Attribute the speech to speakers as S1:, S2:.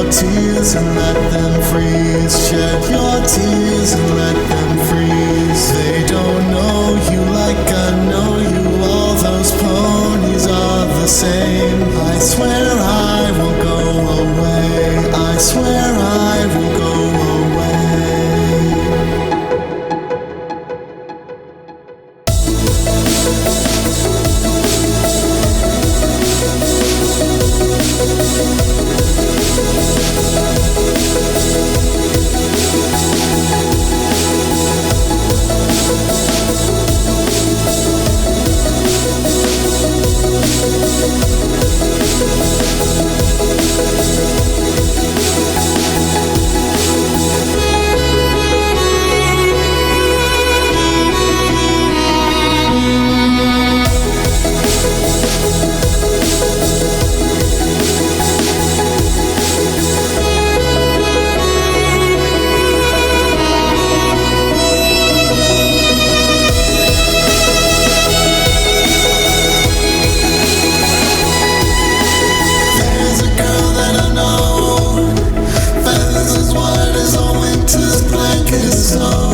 S1: tears and let them freeze. Shed your tears and let them freeze. They don't know you like I know you. All those ponies are the same. I swear I will go away. I swear I will go away. So